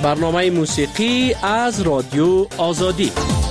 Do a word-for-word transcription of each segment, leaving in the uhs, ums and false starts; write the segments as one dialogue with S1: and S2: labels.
S1: برنامه موسیقی از رادیو آزادی.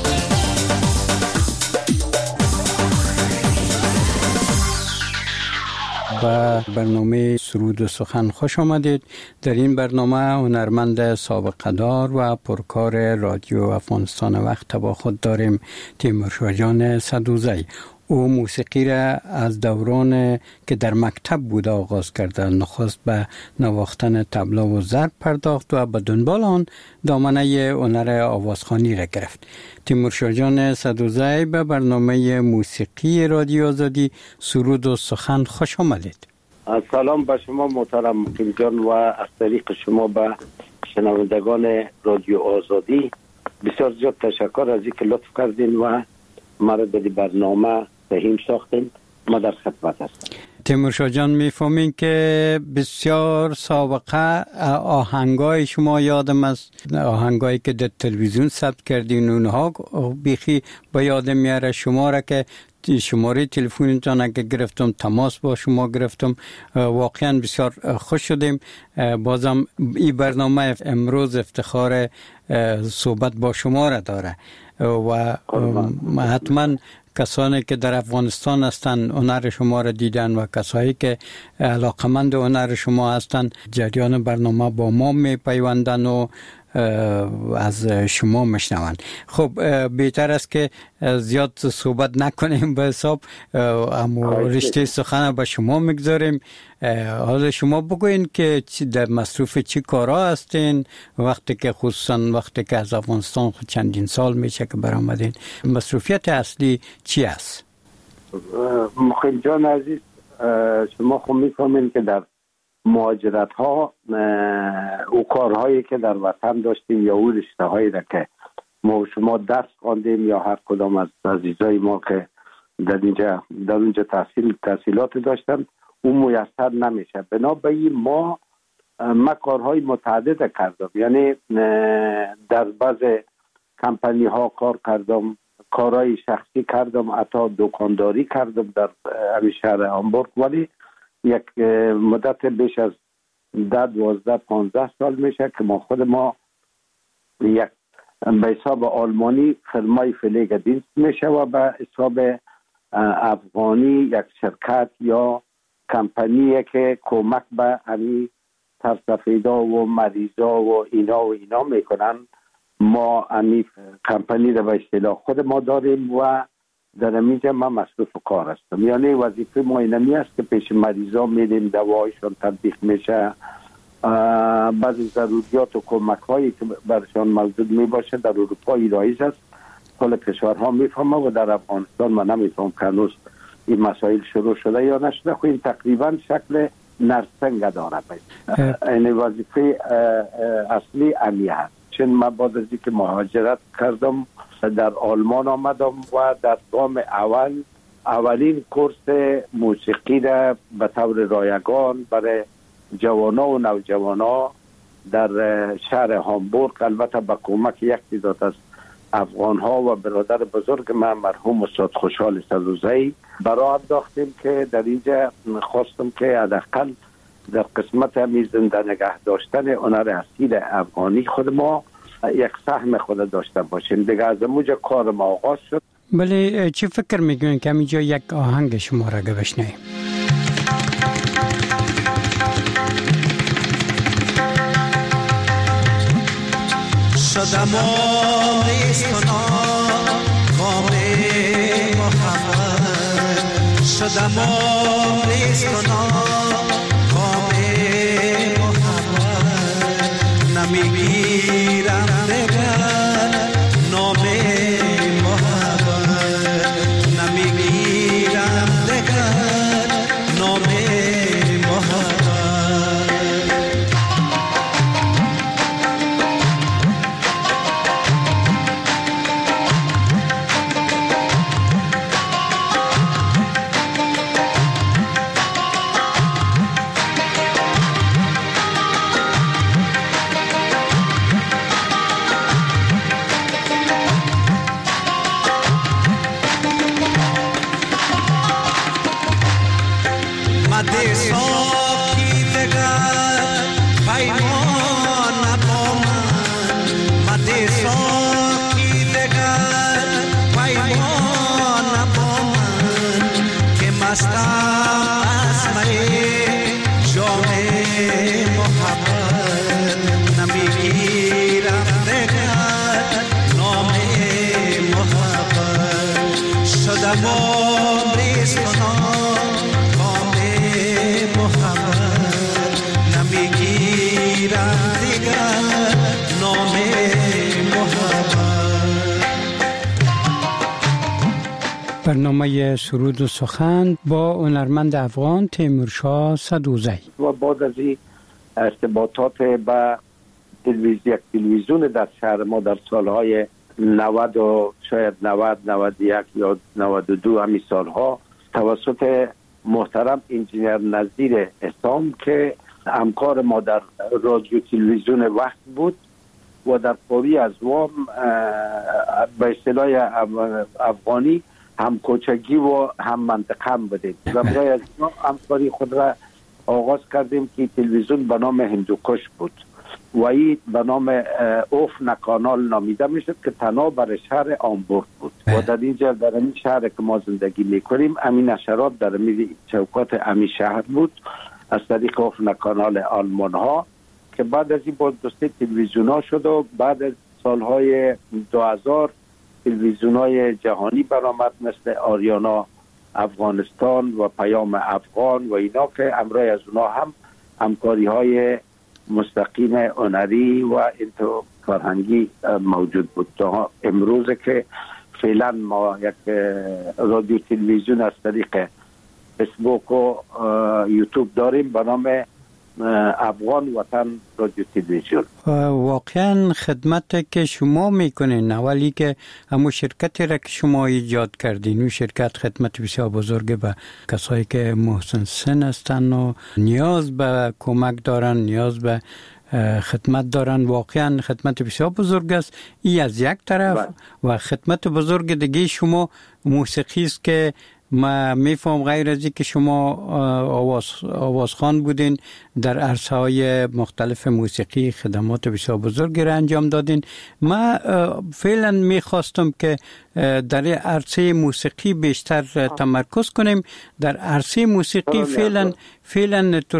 S2: و برنامه سرود و سخن خوش آمدید. در این برنامه هنرمند سابقه دار و پرکار رادیو افغانستان وقت با خود داریم تیمورشاه جان سدوزی. او موسیقی را از دوران که در مکتب بود آغاز کرده. نخست به نواختن طبلا و ضرب پرداخت و به دنبال آن دامنه هنر آوازخوانی را گرفت. تیمورشاه جان سدوزی به برنامه موسیقی رادیو آزادی سرود و سخن خوش آمدید.
S3: سلام به شما محترم مقیم جان و از طریق شما به شنوندگان رادیو آزادی بسیار زیاد تشکر از اینکه لطف کردین و مرا در برنامه سهیم ساختین. ما در خدمت هستم.
S2: تیمورشاه جان میفهمین که بسیار سابقه آهنگای شما یادم است، آهنگایی که در تلویزیون ثبت کردین اونها بیخی با یادم میاره. شما را که شماره تلفنتان اگه گرفتم تماس با شما گرفتم، واقعا بسیار خوش شدیم. بازم این برنامه امروز افتخار صحبت با شما را داره و حتما کسانی که در افغانستان هستند هنر شما را دیدن و کسایی که علاقمند هنر شما هستند جریان برنامه با ما می پیوندن و از شما مشنوند. خب بهتر است که زیاد صحبت نکنیم به حساب اما رشته سخن به شما میگذاریم. حالا شما بگوین که در مصروف چی کارا هستین وقتی که خصوصا وقتی که از افغانستان خود چندین سال میشه که برآمدین، مصروفیت اصلی چی است؟
S3: مقیم جان عزیز، شما خود میفهمین که در مهاجرت ها او کارهایی که در وطن داشتیم یا او رشته هایی را که ما شما درس خواندیم یا هر کدام از عزیزای ما که در اینجا در اونجا تحصیل تحصیلات داشتن اون میسر نمیشه. بنابراین ما ما کارهای متعدد کردم، یعنی در بعض کمپانی ها کار کردم، کارهای شخصی کردم، حتی دکانداری کردم در همین شهر هامبورگ، ولی یک مدت بیش از ده دوازده پانزده سال میشه که ما خود ما یک به حساب آلمانی فرمای فلیگ دینست میشه و به حساب افغانی یک شرکت یا کمپانیه که کمک به همی ترسفیدا و مریضا و اینا و اینا میکنن. ما همی کمپانی رو به اصطلاح خود ما داریم و در اینجا من مصروف کار هستم. یعنی وظیفه ما اینمی است که پیش مریضا میریم، دوایشان تطبیق میشه، بعضی ضروریات و کمک هایی که برشان موجود میباشه در اروپا ایرائیز است. کل کشورها میفهمه و در افغانستان من نمیفهم که هنوز این مسائل شروع شده یا نشده. خب این تقریبا شکل نرسنگ داره. این وظیفه اصلی امی هست. چون من بعد از اینکه مهاجرت کردم در آلمان آمدم و در گام اول اولین کورس موسیقی را به طور رایگان برای جوانا و نوجوانا در شهر هامبورگ، البته با کمک یک تعداد از افغان ها و برادر بزرگ من مرحوم استاد خوشحال سدوزی برای انداختیم که در اینجا خواستم که حداقل در قسمت همی زنده نگه داشتن هنر اصیل افغانی خود ما یک سهم خود داشته باشیم. دیگه از اونجا کار ما آغاز شد.
S2: بله، چی فکر میکنین که همینجا یک آهنگ شما را بشنویم؟
S4: شدم آمیستنا کام محمد، شدم آمیستنا کام محمد، نمیگیرم دگر نام محمد، نمیگیرم دگر نام محمد. مستم از می جام محبت نمیگیرم دگر نام محبت شدم عمریست کنم کام محبت نمیگیرم دیگر نام محبت.
S2: برنامه سرود و سخن با هنرمند افغان تیمورشاه سدوزی.
S3: و بعد از این ارتباطات با تلویزیون تلویزیون در شهر ما در سالهای نود و شاید نود نود و یک یا نود و دو همی سالها توسط محترم انجینیر نظیر اسام که همکار ما در رادیو تلویزیون وقت بود و در قوی از وام به اصطلاح افغانی هم کوچگی و هم منطقه هم بودیم و برای از همکاری خود را آغاز کردیم که تلویزیون به نام هندوکش بود و این به نام اوف نکانال نامیده میشد که تنها بر شهر آمبورگ بود و در اینجا در این شهر که ما زندگی میکنیم امین نشرات در میلی چوکات امی شهر بود از طریق اوف نکانال آلمان ها که بعد از این بود دوسته تلویزیون ها شد و بعد از سالهای دو هزار تلویزیون های جهانی برآمد مثل آریانا افغانستان و پیام افغان و اینا که امروز از اونا هم همکاری های مستقیم هنری و انتو فرهنگی موجود بود. تا امروز که فعلا ما یک رادیو تلویزیون از طریق فیسبوک و یوتیوب داریم به نام افغان وطن رادیو تلویزیون.
S2: واقعا خدمت که شما میکنین اولی که همون شرکتی را که شما ایجاد کردین اون شرکت خدمت بسیار بزرگ به کسایی که محسن سن هستن و نیاز به کمک دارن نیاز به خدمت دارن واقعا خدمت بسیار بزرگ است ای از یک طرف و خدمت بزرگ دیگه شما موسیقی است که ما میفهم غیر از که شما آواز آوازخوان بودین در عرصه های مختلف موسیقی خدمات بسیار بزرگی را انجام دادین. ما فعلا میخواستم که در عرصه موسیقی بیشتر تمرکز کنیم. در عرصه موسیقی فعلا فعلا در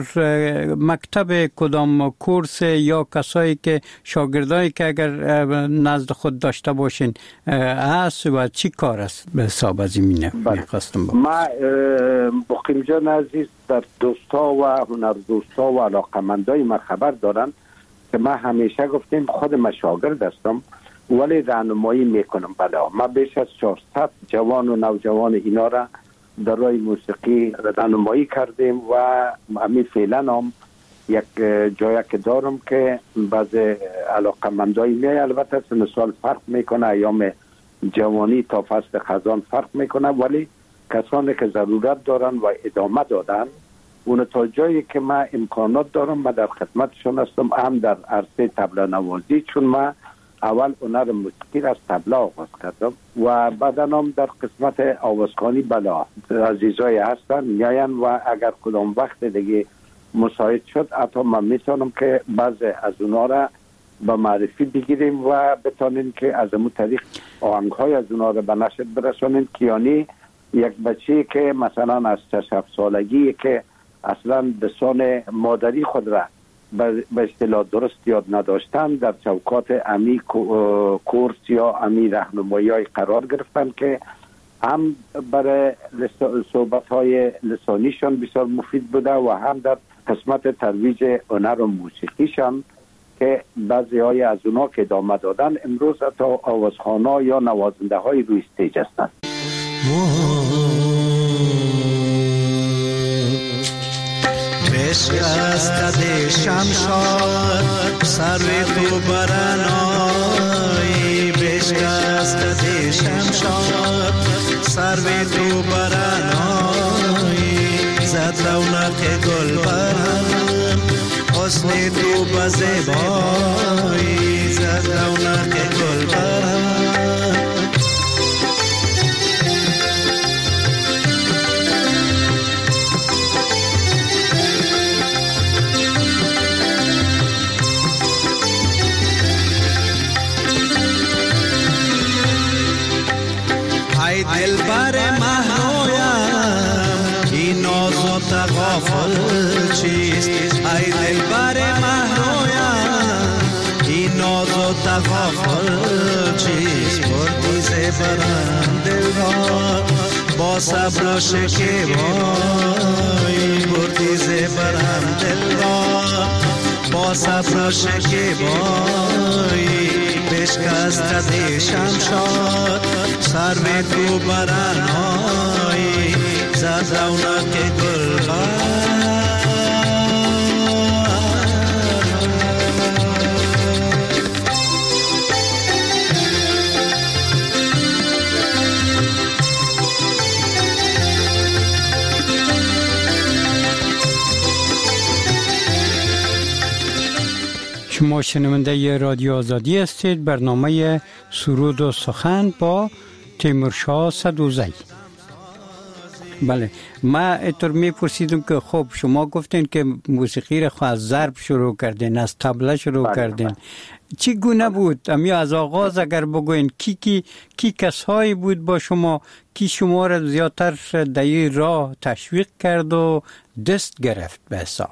S2: مکتب کدام کورس یا کسایی که شاگردایی که اگر نزد خود داشته باشین هست و چی کار است به حساب از این میخواستم
S3: ما مقیم جان عزیز در دوستا و هنر دوستا و علاقمندای ما خبر دارن که ما همیشه گفتیم خود ما شاگرد هستم ولی راهنمایی میکنم. بله ما بیش از چهارصد جوان و نوجوان اینا را در راه موسیقی راهنمایی کردیم و همین فعلا هم یک جایی که دارم که بعض علاقمندای می البته سن سال فرق میکنه ایام جوانی تا فصل خزان فرق میکنه ولی کسانی که ضرورت دارن و ادامه دادن اون تا جایی که ما امکانات دارم ما در خدمتشون هستم هم در عرصه طبله نوازی چون ما اول هنر موسیقی از طبله آغاز کردم و بعدا هم در قسمت آوازخوانی بلا عزیزای هستن میاین و اگر کدام وقت دیگه مساعد شد حتی من میتونم که بعض از اونا را به معرفی بگیریم و بتانیم که از امون طریق آهنگ های از اونا را به نشر برسانیم که یعنی یک بچه که مثلا از شش هفت سالگی که اصلا بسان مادری خود را به اصطلاح درست یاد نداشتن در چوکات امی کورس یا امی راهنمایی های قرار گرفتن که هم برای صحبت های لسانیشان بسیار مفید بوده و هم در قسمت ترویج هنر و موسیقیشان که بعضی های از اونا که ادامه دادن امروز حتی آوازخوانا یا نوازنده های روی استیج هستند.
S4: بشکست ده شمشاد سروی تو برنایی بشکست ده شمشاد سروی تو برنایی زد رونق گل برن حسن تو بزیبایی زد رونق گل برن دل بر مهرویم تغافل چیست ای دل بر مهرویم این ناز و تغافل چیست بردی زبرم دل را با صبر و شکیبایی بردی زبرم دل را با صبر و شکیبایی بشکست دی شمشاد سر به تو برنایی زد رونق گلبن
S2: شما شنونده ی رادیو آزادی هستید. برنامه سرود و سخن با تیمورشاه سدوزی. بله، ما اینطور میپرسیدم که خب شما گفتین که موسیقی را از ضرب شروع کردین، از طبله شروع کردین. چی گونه بود؟ امی از آغاز اگر بگوین کی کی کی کسایی بود با شما کی شما را زیادتر در این راه تشویق کرد و دست گرفت به حساب؟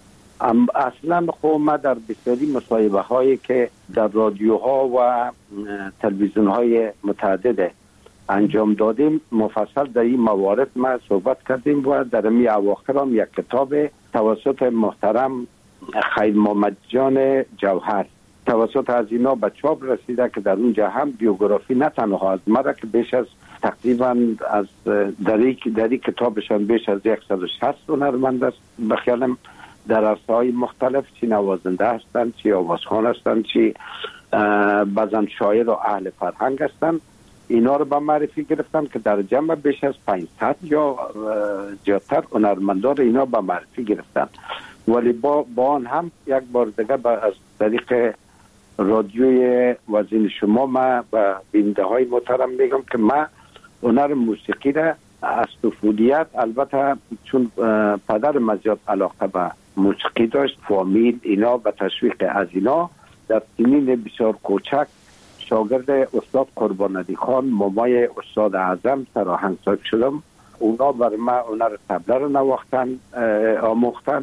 S3: اصلا خب ما در بسیاری مصاحبه هایی که در رادیوها و تلویزیون های متعدد انجام دادیم مفصل در این موارد ما صحبت کردیم و در می اواخر هم یک کتاب توسط محترم خیر محمد جان جوهر توسط از اینا به چاپ رسیده که در اونجا هم بیوگرافی نه تنها از ما که بیش از تقریبا از در این کتابشان بیش از صد و شصت هنرمند است به خیالم در عرصه‌های مختلف، چی نوازنده هستند، چی آوازخوان هستند، چی بعضن شاعر و اهل فرهنگ هستند. اینا رو به معرفی گرفتن که در جمع بیش از پانصد یا زیادتر هنرمندان اینا به معرفی گرفتن. ولی با, با آن هم یک بار دیگه از طریق رادیوی وزین شما ما به بیننده های محترم میگم که ما هنر موسیقی را از طفولیت، البته چون پدر من زیاد علاقه به موسیقی داشت، فامیل اینا به تشویق از اینا در سنین بسیار کوچک شاگرد استاد قربانعلی خان مامای استاد اعظم سرآهنگساز شدم. اونا بر من هنر طبله رو نواختن آموختن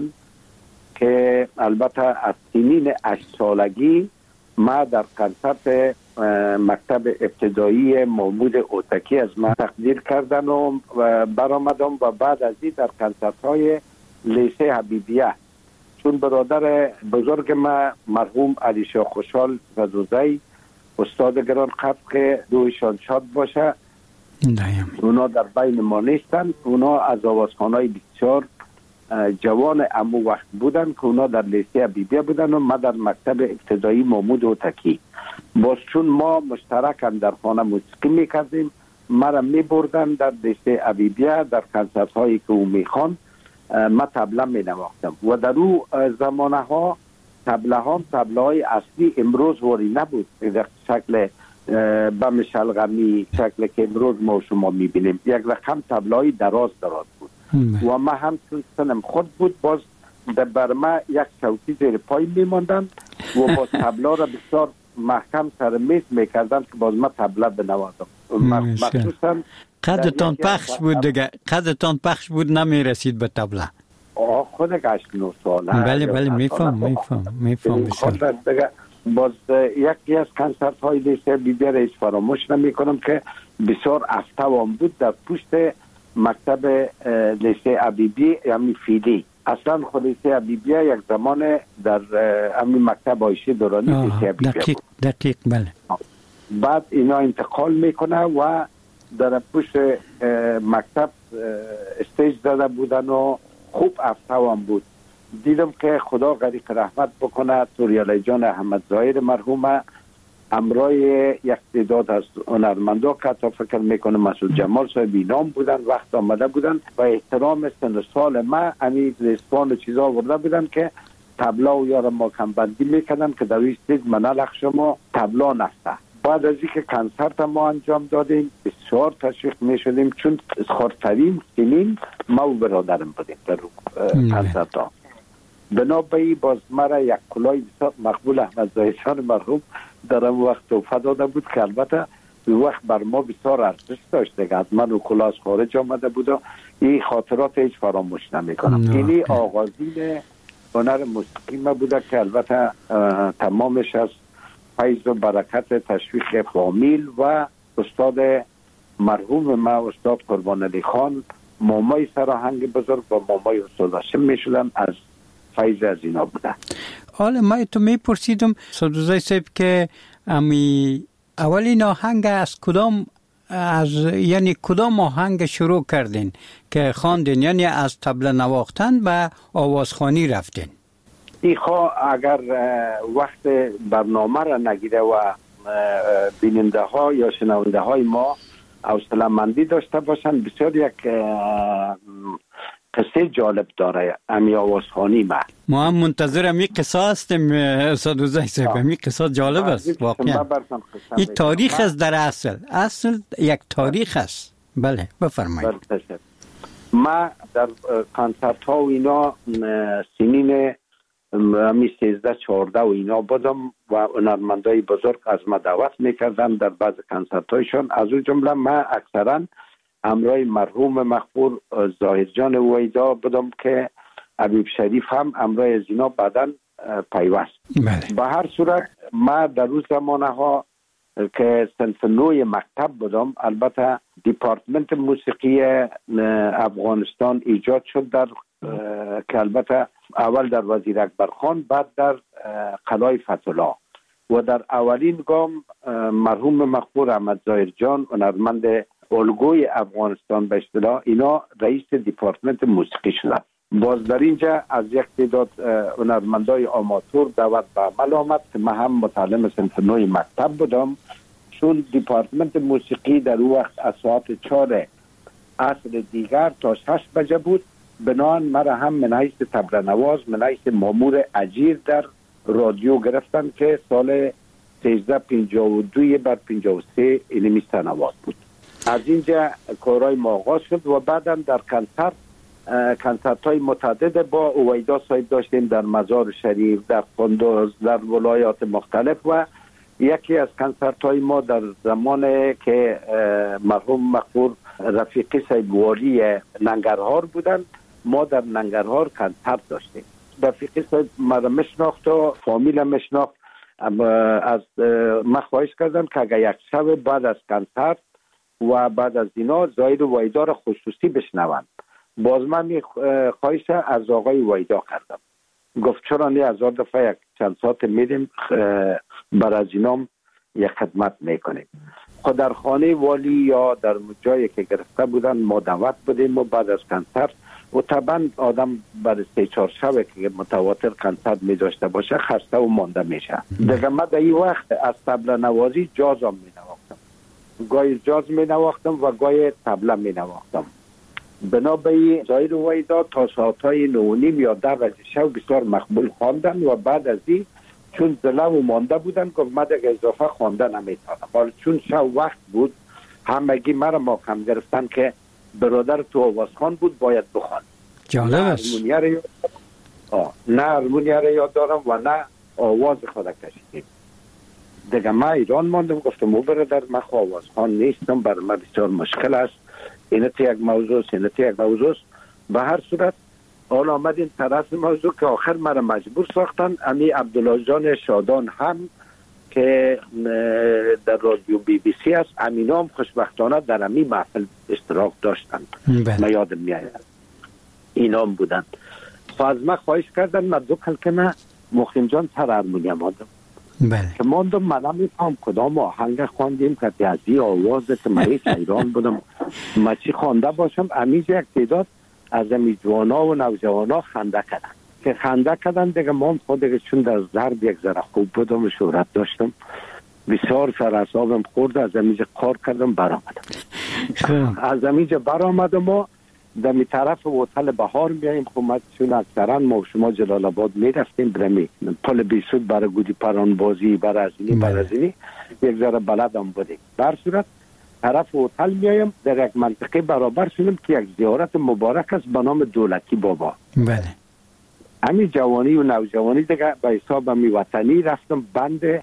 S3: که البته از سنین هشت سالگی ما در کنسرت مکتب ابتدایی محمود اوتکی از من تقدیر کردن و برآمدم و بعد از این در کنسرت های لیسه حبیبیه چون برادر بزرگ ما مرحوم علی شاه خوشحال سدوزی استاد گران قدر که رویشان شاد باشه
S2: دایم.
S3: اونا در بین ما نیستن. اونا از آوازخوانای بسیار جوان امو وقت بودن که اونا در لیسه حبیبیه بودن و ما در مکتب ابتدایی محمود اوتکی. باز چون ما مشترک هم در خانه موسیقی میکردیم مرا میبردن در لیسه حبیبیه در کنسرت هایی که او میخوان ما طبله می نواختم و در او زمانه ها طبله ها طبله های اصلی امروز وری نبود در شکل بم شلغمی شکل که امروز ما شما می بینیم. یک رقم طبله های دراز دراز بود و ما هم چون سنم خود بود باز در بر ما یک چوکی زیر پای می ماندن و باز طبله را بسیار محکم سر میز می کردن که باز ما طبله بنوازم. مخصوصا
S2: قدتان پخش بود دیگه، قدتان پخش بود نمی رسید به طبله.
S3: آه خود هشت نه ساله.
S2: بله بله میفهم میفهم میفهم بسیار.
S3: باز یکی از کنسرت های لیسه بیبی رئیس فراموش نمی کنم که بسیار افتوام بود در پشت مکتب لیسه حبیبی یعنی فیلی. اصلا خود لیسه حبیبی یک زمان در همین مکتب عایشه دورانی لیسه حبیبی
S2: دقیق دقیق بله.
S3: بعد اینا انتقال میکنه و در پشت مکتب استیج داده بودن و خوب افتوام بود. دیدم که خدا غریق رحمت بکنه توریالی جان احمد ظاهر مرحومه امرای یک تعداد از هنرمندا که تا فکر میکنه مسعود جمال صاحب اینام بودن وقت آمده بودن و احترام سن سال ما امی لیسبان و چیزا آورده بودن که طبلا و یارم ما کمبندی میکردن که در این استیج منالخ شما طبلا نفته. بعد از اینکه کنسرت ما انجام دادیم بسیار تشویق می شدیم چون خردترین سنین ما و برادرم بودیم در کنسرت ها. بنابراین باز مرا یک کلاه مقبول احمد زاهدجان مرحوم در اون وقت توفه داده بود که البته وقت بر ما بسیار ارزش داشت دیگه. از من و کلاس خارج آمده بود و این خاطرات هیچ فراموش نمیکنم. اینی آغازین هنر موسیقی ما بوده که البته تمامش از فیض و برکت تشویق فامیل و استاد مرحوم ما استاد قربان علی خان، مامای سراهنگ بزرگ و مامای استاد هاشم میشدن، از فیض از اینا بوده.
S2: حالا ما تو میپرسیدم سدوزای صاحب که امی اولین آهنگ از کدام از یعنی کدام آهنگ شروع کردین که خواندین، یعنی از طبله نواختن و آوازخوانی رفتین؟
S3: ای خواه اگر وقت برنامه را نگیره و بیننده ها یا شنونده های ما حوصله مندی داشته باشن، بسیار یک قصه جالب داره امی آوازخوانی ما.
S2: ما هم منتظر امی قصه هستیم استاد وزای صاحب. امی قصه جالب است واقعا. این تاریخ است در اصل اصل یک تاریخ است. بله بفرمایید.
S3: ما در کنسرت ها و اینا سنین می سیزده چهارده و اینا بودم و هنرمندای بزرگ از ما دعوت میکردن در بعض کنسرت هایشان. از اون جمله ما اکثرا همراه مرحوم مغفور ظاهر جان ویدا بودم که حبیب شریف هم همراه از اینا بعداً پیوست. به هر صورت ما در روز زمانه ها که صنف نوی مکتب بودم، البته دیپارتمنت موسیقی افغانستان ایجاد شد در که البته اول در وزیر اکبر خان، بعد در قلعه فتح‌الله و در اولین گام مرحوم مغفور احمد ظاهر جان هنرمند الگوی افغانستان به اصطلاح اینا رئیس دیپارتمنت موسیقی شدند. باز در اینجا از یک تعداد هنرمندای آماتور دعوت به عمل آمد که من هم متعلم صنف نوی مکتب بودم، چون دیپارتمنت موسیقی در اون وقت از ساعت چهار عصر دیگر تا شش بجه بود. بنان مرا هم من حیث طبله نواز من حیث مامور اجیر در رادیو گرفتن که سال سیزده پنجاه و دو بر پنجاه و سه اینمی سنوات بود. از اینجا کارهای ما آغاز شد و بعدا در کنسرت کنسرت های متعدد با اویدا صاحب داشتیم در مزار شریف، در قندوز، در ولایات مختلف و یکی از کنسرت های ما در زمان که مرحوم مغفور رفیقی صاحب والی ننگرهار بودند، ما در ننگرهار کنسرت داشتیم. رفیقی صاحب مرا مشناخت و فامیل مشناخت. از من خواهش کردم که اگر یک شب بعد از کنسرت و بعد از اینا ظاهر ویدا را خصوصی بشنوند. باز من می خواهش از آقای ویدا کردم، گفت چرا نه هزار دفعه یک چند ساعت میریم بر از اینام یک خدمت میکنیم. خود در خانه والی یا در جایی که گرفته بودن ما دعوت بودیم و بعد از کنسرت و طبعا آدم برای سه چهار شب که متواتر کنسرت می داشته باشه خسته و مانده میشه. دیگه من در این وقت از طبله نوازی جاز هم می نواختم، گاهی جاز می نواختم و گاهی طبله می نواختم. بنابراین ظاهر ویدا تا ساعتهای نو و نیم یا ده بجه شب بسیار مقبول خواندن و بعد از این چون دلم و مانده بودن گفت من دیگه اضافه خوانده نمیتونم. حالا چون شب وقت بود همگی مرا ماکم گرفتن که برادر تو آوازخوان بود باید بخوان.
S2: جالب است.
S3: نه هرمونیه را یاد دارم و نه آواز خود کشیدیم. دیگه من ایران ماندم، گفتم او برادر من آوازخوان نیستم، برای من بسیار مشکل است، اینت یک موضوع است اینت یک موضوع است. به هر صورت حالا آمدین طرف موضوع که آخر مرا مجبور ساختن. امی عبدالله جان شادان هم که در رادیو بی بی سی است، امینا هم خوشبختانه در امی محفل اشتراک داشتن. من یادم میآید اینا هم بودن. از من خواهش کردن من دو کلمه مخیم جان سر هرمونیم آدم که ماندم من نمیفهم کدام آهنگ خواندیم که از این آوازه که من ایش ایران بودم من چی خوانده باشم. امیجا یک تعداد از امی جوانا و نوجوانا خنده کردن که خنده کردن دیگه ما خود دیگه چون در ضرب یک ذره خوب بودم و شهرت داشتم بسیار سر اعصابم خورد. از امیجا کار کردم برآمدم از امیجا برآمدم و در می طرف هتل بهار میاییم. خب ما چون اکثرا ما شما جلال آباد میرفتیم برمی پل بیسود برای گودی پران بازی برای ازینی برای ازینی یک ذره بلدم بودیم. در صورت طرف هتل میایم در یک منطقه برابر شدیم که یک زیارت مبارک است به نام دولتی بابا.
S2: بله
S3: همین جوانی و نوجوانی دیگه به حساب می وطنی رفتم بند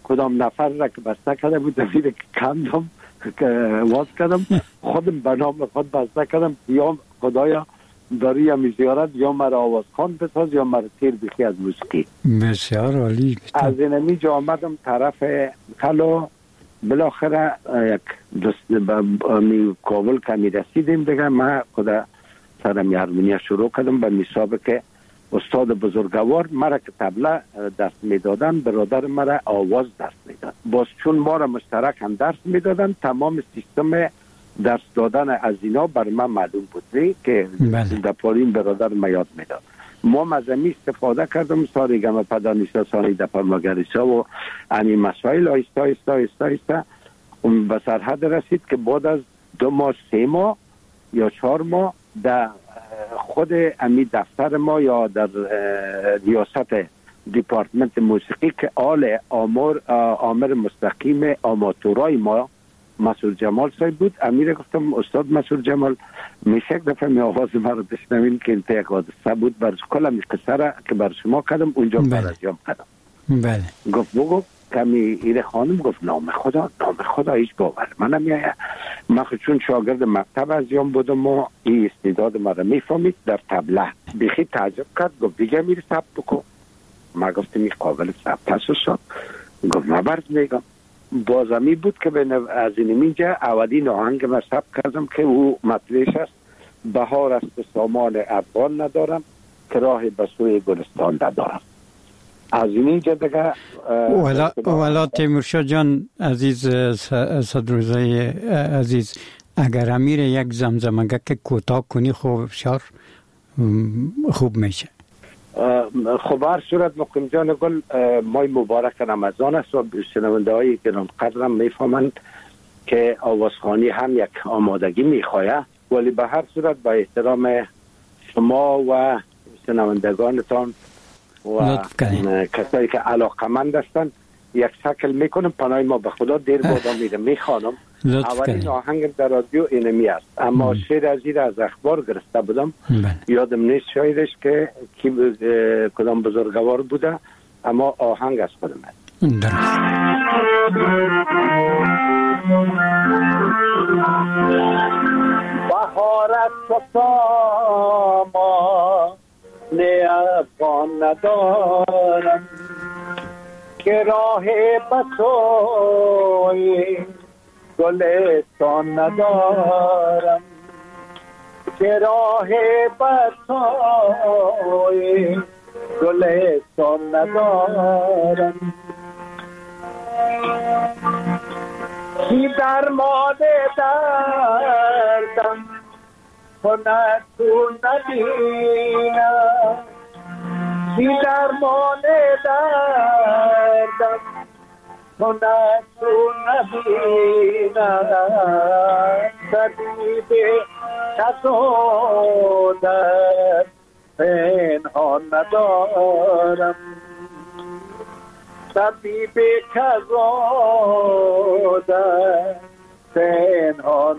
S3: کدام نفر را که بسته کرده بود دفیر که کندم واز کردم خودم به نام خود بسته کردم یا خدایا داری یا زیارت یا مرا آواز خان بساز یا مرا تیر بخی از موسیقی.
S2: بسیار عالی.
S3: از اینمی جا آمدم طرف کلو، بالاخره یک دوست می کابل کمی رسیدیم دیگه. من خدا سرم هارمونیا شروع کردم به میسابه که استاد بزرگوار مرا که طبله دست میدادن، برادر مرا آواز دست میداد. باز چون ما را مشترک هم درس میدادن، تمام سیستم درس دادن از اینا بر من معلوم بود که در پارین برادر ما یاد میداد. ما از امی استفاده کردم ساری گم پدانیستا سانی در پرماگریسا و امی مسائل آیستا آیستا آیستا آیستا به سرحد رسید که بعد از دو ماه سه ماه یا چهار ماه در خود امی دفتر ما یا در ریاست دیپارتمنت موسیقی که آل آمر آمر مستقیم آماتورای ما مسعود جمال صاحب بود، امیر گفتم استاد مسعود جمال میشه یک دفعه می آواز ما رو بشنوین که این یک حادثه بود بر کل می قصه را که بر شما کردم اونجا برازیام کردم.
S2: بله.
S3: گفت بگو کمی ایره خانم گفت نام خدا نام خدا هیچ باور منم میایه. من چون شاگرد مکتب ازیام بودم و این استعداد ما رو میفهمید در طبله بیخی تعجب کرد. گفت دیگه میری ثبت بکن. ما گفتم این قابل ثبت هست استاد. گفت ما برد میگم. بازمی بود که از این اینجا اولین آهنگ ما ثبت کردم که او مطلعش است بهار است سامان افغان ندارم که راه به سوی گلستان ندارم. از این اینجا دیگه
S2: والا تیمورشاه جان عزیز صدروزه عزیز، اگر امیر یک زمزمه که کوتاه کنی خوب شار خوب میشه.
S3: خب هر صورت مقیم جان گل مای مبارک رمضان است و شنونده های گران قدرم میفهمند که آوازخوانی هم یک آمادگی میخواه، ولی به هر صورت با احترام شما و شنوندگانتان و کسایی که علاقمند هستند یک شکل میکنم پناه ما به خدا دیر بادا میره میخوانم. اولین آهنگ در رادیو اینمی است، اما شعر از این از اخبار گرفته بودم. یادم نیست شاعرش که کی کدام بزرگوار بوده، اما آهنگ از خودم است. بهارت ساما نه افغان ندارم که راه بسوی گلستان ندارم که راه بسوی گلستان ندارم. کی درمان دردم کند تو ندینم، کی درمان دردم کند تو ندینم. طبیب کسو در پنهان ندارم، طبیب کسو در پنهان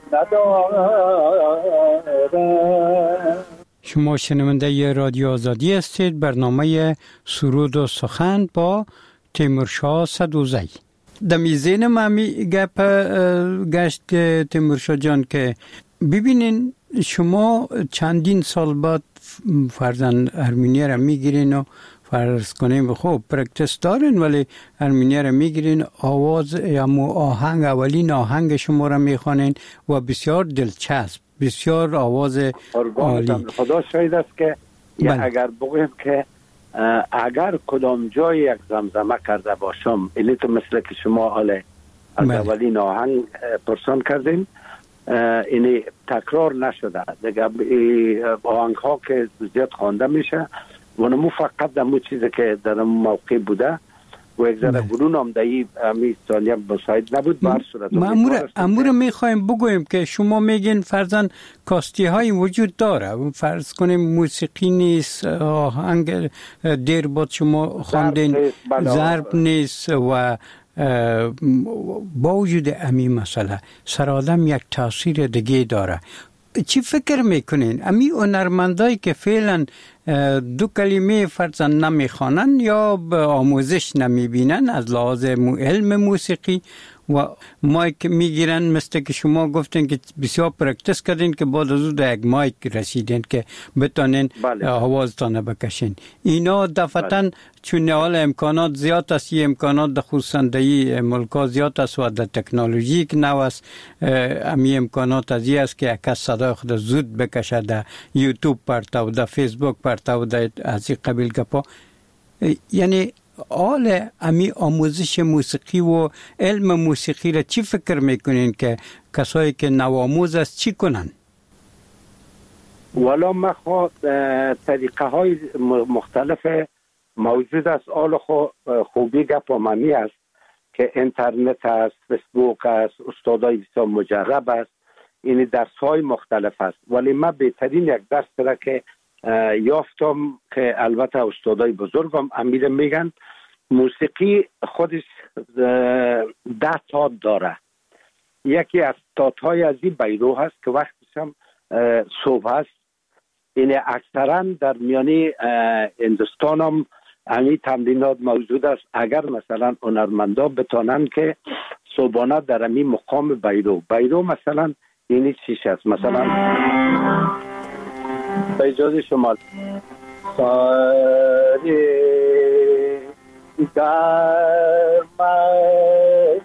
S3: ندارم.
S2: شما شنونده رادیو آزادی هستید. برنامه سرود و سخن با تیمورشاه سدوزی. دمیزین مامی گپ گشت تیمورشاه جان که ببینین شما چندین سال بعد فرزن هارمونیا را میگیرین و فرض کنیم خوب پرکتس دارین، ولی هارمونیا را میگیرین، آواز یا آهنگ اولین آهنگ شما را میخوانین و بسیار دلچسب، بسیار آواز عالی.
S3: خدا شاید است که اگر بگویم که اگر کدام جای یک زمزمه کرده باشم، اینی تو مثل که شما حالا از اولین آهنگ پرسان کردین، اینی تکرار نشده دیگه. آهنگ ها که زیاد خوانده میشه و نمو فقط دمو چیزی که در موقع بوده و یک ذره گرون هم دایی همی ثانیه مساعد نبود. بر صورت
S2: امور امور میخوایم بگویم که شما میگین فرزن کاستی های وجود داره، فرض کنیم موسیقی نیست، آهنگ دیر بود شما خواندین ضرب نیست و با وجود امی مسئله سر آدم یک تاثیر دیگه داره. چی فکر میکنین؟ امی هنرمندایی که فعلا دو کلمه فرضاً نمیخوانن یا به آموزش نمیبینن از لحاظ علم موسیقی و مایک میگیرن، مثل که شما گفتین که بسیار پرکتس کردین که بعد از اون یک مایک رسیدین که بتانین بله. آوازتان بکشین. اینا دفعتاً بله. چون حال امکانات زیاد است، این امکانات در خصوصاً در ملکا زیاد است و در تکنولوژی که نو است، امی امکانات از این است که یک صدا خود زود بکشه در یوتیوب پرتا و در فیسبوک پرتا و در از این قبیل گپا. یعنی حال امی آموزش موسیقی و علم موسیقی را چی فکر میکنین که کسایی که نوآموز است چی کنن؟
S3: والا ما خود طریقه های مختلف موجود است. حال خوبی گپ ممی است که اینترنت است، فیسبوک است، استادای بسیار مجرب است، این درس های مختلف است. ولی من بهترین یک درس را که یافتم که البته استادای بزرگم امیر میگن موسیقی خودش ده تات داره. یکی از تات های از این بیرو هست که وقتش هم صبح هست. این اکثرا در میانی هندوستان هم همین تمرینات موجود است. اگر مثلا هنرمندا بتانن که صبحانه در همین مقام بیرو بیرو مثلا این چیش است، مثلا به اجازه شما ساری گرمه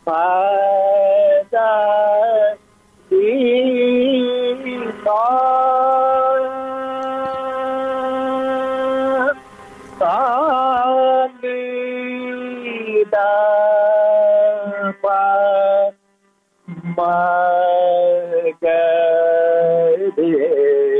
S3: پده ایسا سالیده پا مگده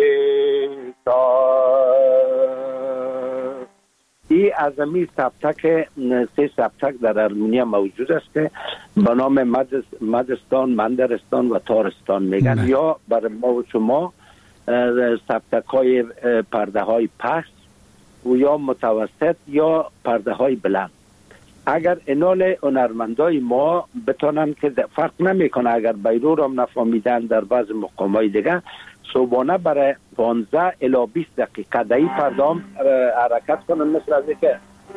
S3: ای از امی سبتک سه سبتک در ارمنیا موجود است که به نام مدستان، مندرستان و تارستان میگن نه. یا برای ما و شما سبتک های پرده های پست و یا متوسط یا پرده های بلند. اگر اینال هنرمندای ما بتونن که فرق نمیکنه، اگر بیرو را نفهمیدن در بعض مقام های دیگه صبحانه برای پانزده الی بیست دقیقه در این پردام حرکت کنن، مثل از که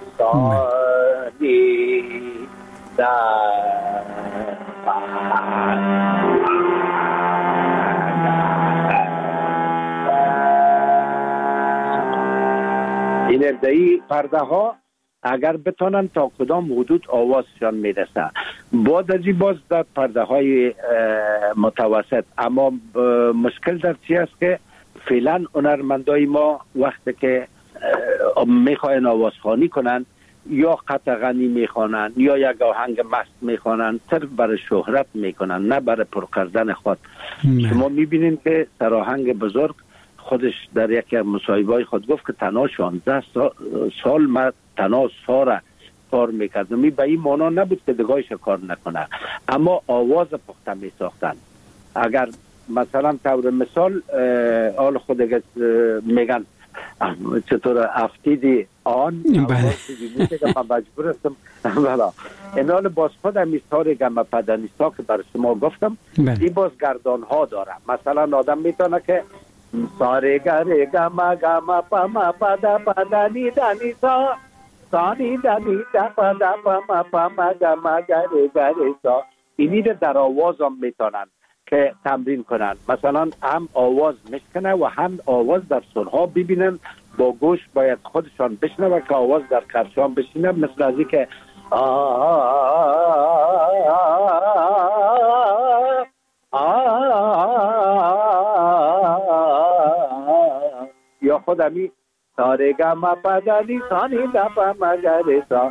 S3: سالی در این ابدایی پرده ها اگر بتونن تا کدام حدود آوازشان میرسه. بعد از این باز در پرده های متوسط. اما مشکل در چی است که فعلا هنرمندای ما وقتی که میخواین آوازخوانی کنن یا قطع غنی میخوانن یا یک آهنگ مست میخوانن، صرف برای شهرت میکنن نه برای پر کردن خود. شما میبینین که در آهنگ بزرگ خودش در یکی از مصاحبه‌های خود گفت که تنها شانزده سال من تنها سارا کار میکردم. می به این معنا نبود که دگاهش کار نکنه، اما آواز پخته می ساختن. اگر مثلا طور مثال آل خود میگن چطور افتیدی آن آوازی که من مجبور هستم بلا اینال باز خود امیستار گم پدنیستا که برای شما گفتم این باز گردان ها داره. مثلا آدم میتونه که ساره گره گم گم پم پد پدنی دنیسا سانی دنی دپا دپا مپا مگا مگره گره سا. اینی رو در آواز هم میتونن که تمرین کنن. مثلا هم آواز میشکنه و هم آواز در سرها ببینن، با گوش باید خودشان بشنوه که آواز در کرشان بشینه، مثل از این که یا خودمی سارگا ما پدنی سانی دپا مگرسا.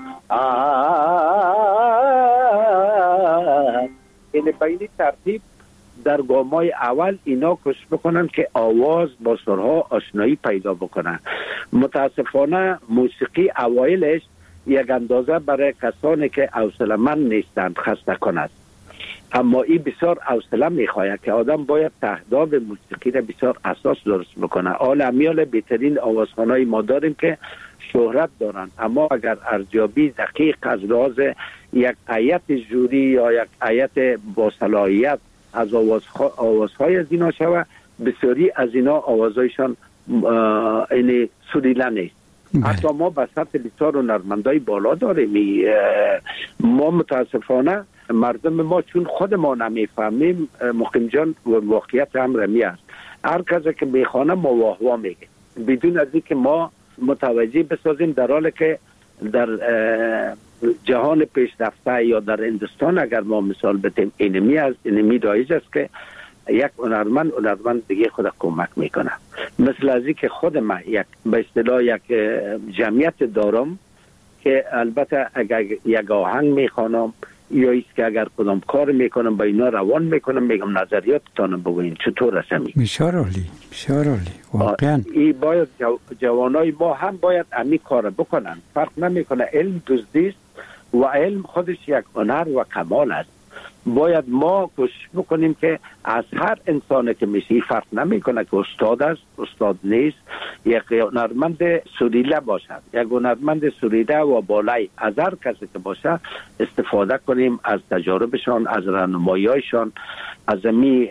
S3: این بینی ترتیب در گامای اول اینا کش بکنن که آواز با سرها آشنایی پیدا بکنن. متاسفانه موسیقی اوایلش یک اندازه برای کسانی که حوصله‌مند نیستند خسته کند، اما این بسیار حوصله میخواهد که آدم باید تهداب موسیقی را بسیار اساس درست بکنه. حال امیال بهترین آوازخوانای ما داریم که شهرت دارن، اما اگر ارزیابی دقیق از لحاظ یک هیئت جوری یا یک هیئت با صلاحیت از آوازهای از اینا شوه، بسیاری از اینا آوازایشان این سوریلا نیست. حتی ما به سطح بسیار هنرمندای بالا داریم. ما متاسفانه مردم ما چون خود ما نمیفهمیم مقیم جان واقعیت امر می است. هر کسی که میخوانه ما واه واه میگه بدون از اینکه ما متوجه بسازیم، در حالی که در جهان پیشرفته یا در هندوستان اگر ما مثال بتیم اینمی از اینمی رایج است که یک هنرمند هنرمند دیگه خود کمک میکنه. مثل از این که خود من یک به اصطلاح یک جمعیت دارم که البته اگر یک آهنگ میخوانم یا ایست که اگر کدام کار میکنم با اینا روان میکنم میگم نظریاتتان بگوین چطور هستمی.
S2: بسیار عالی، بسیار عالی. واقعا
S3: این باید جو جوانای ما هم باید امی کار بکنن. فرق نمیکنه علم دزدیست و علم خودش یک هنر و کمال است. باید ما کوشش بکنیم که از هر انسانی که میشه فرق نمیکنه که استاد است استاد نیست، یک هنرمند سوریله باشد، یک هنرمند سوریده و بالای از هر کسی که باشه استفاده کنیم از تجاربشان، از راهنمایی‌هایشان، از می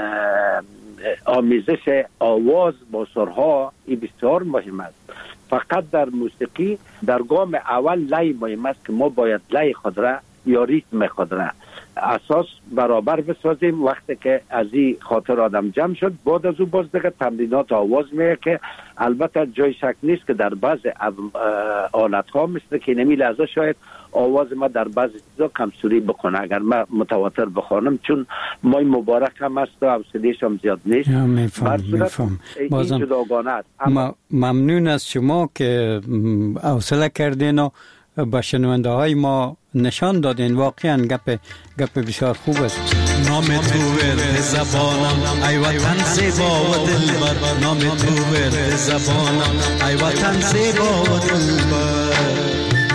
S3: آمیزش آواز با سرها. این بسیار مهم است. فقط در موسیقی در گام اول لای مهم است که ما باید لای خود را یا ریتم خود را اساس برابر بسازیم. وقتی که از این خاطر آدم جمع شد بعد از او باز دیگه تمرینات آواز میه که البته جای شک نیست که در بعض آلت ها مثل که نمی لحظه شاید آواز ما در بعض چیزا کمسوری بکنه اگر ما متواتر بخوانم، چون مای مبارک هم است و حوصله‌اش هم زیاد نیست.
S2: میفهم میفهم. بازم
S3: جداگانه است.
S2: اما ممنون از شما که حوصله کردین و با شنونده های ما نشان دادین. واقعا گپ گپ بسیار خوب است.
S4: نام تو ورد زبانم ای وطن زیبا و دلبر، نام تو ورد زبانم ای وطن زیبا و دلبر.